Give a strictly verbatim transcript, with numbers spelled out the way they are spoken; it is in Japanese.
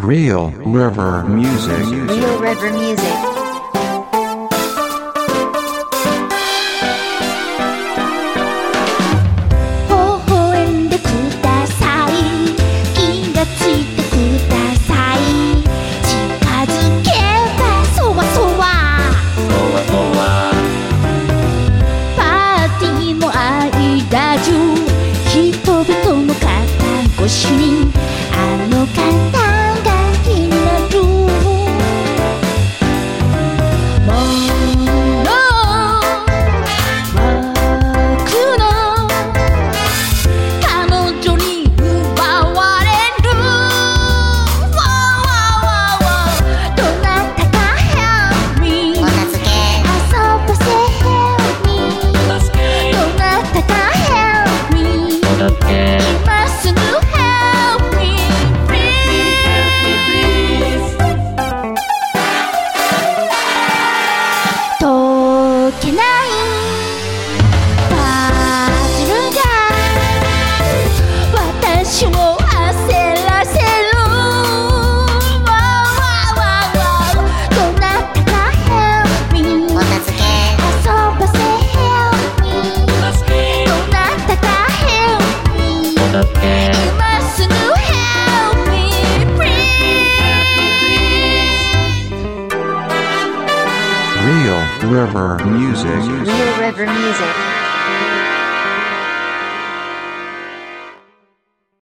Real River Music. Real River Music. ご主人あの方が気になるもの僕の彼女に奪われるどなたか Help me 遊ばせ Help me どなたか Help me 今すぐ解けないパズルが私を焦らせるどなたか Help me 遊ばせ Help me どなたか Help me 今すぐ Help me Real River Music. Real River Music.